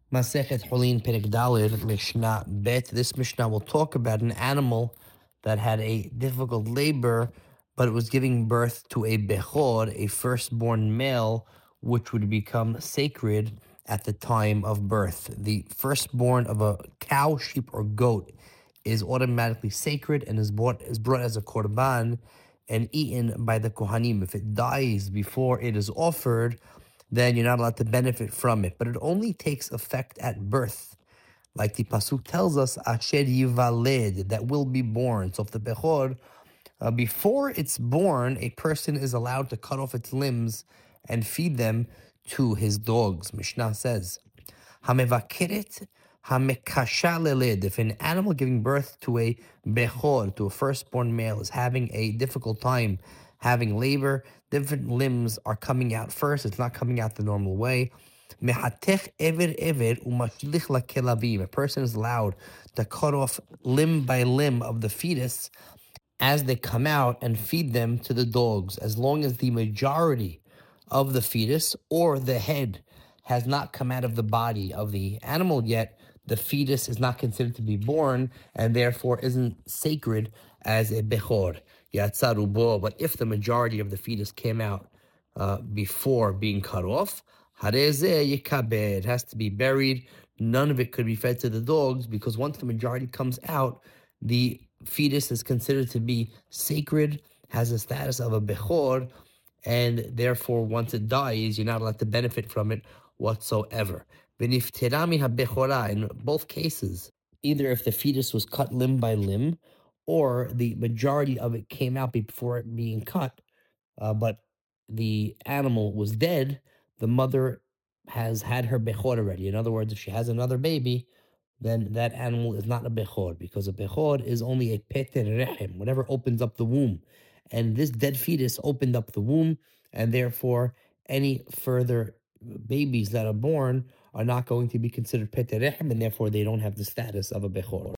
Masechet Hulin Perek Daled Mishnah Bet. This Mishnah will talk about an animal that had a difficult labor, but it was giving birth to a Bechor, a firstborn male, which would become sacred at the time of birth. The firstborn of a cow, sheep, or goat is automatically sacred and is brought as a korban and eaten by the Kohanim. If it dies before it is offered, then you're not allowed to benefit from it. But it only takes effect at birth. Like the Pasuk tells us, Asher Yivaled, that will be born. So if the Bechor, before it's born, a person is allowed to cut off its limbs and feed them to his dogs. Mishnah says, Hamevakiret hamekasha leled. If an animal giving birth to a bechor, to a firstborn male, is having a difficult time having labor, different limbs are coming out first. It's not coming out the normal way. Mehatech ever umashlich lakelavim. A person is allowed to cut off limb by limb of the fetus as they come out and feed them to the dogs, as long as the majority of the fetus or the head has not come out of the body of the animal yet. The fetus is not considered to be born and therefore isn't sacred as a bechor, yatzarubo. But if the majority of the fetus came out before being cut off, harezeh yikabeh, it has to be buried. None of it could be fed to the dogs, because once the majority comes out, the fetus is considered to be sacred, has the status of a bechor, and therefore once it dies, you're not allowed to benefit from it whatsoever. In both cases, either if the fetus was cut limb by limb, or the majority of it came out before it being cut, but the animal was dead, the mother has had her bechor already. In other words, if she has another baby, then that animal is not a bechor, because a bechor is only a peter rechem, whatever opens up the womb. And this dead fetus opened up the womb, and therefore any further babies that are born are not going to be considered peter rechem, and therefore they don't have the status of a bechor.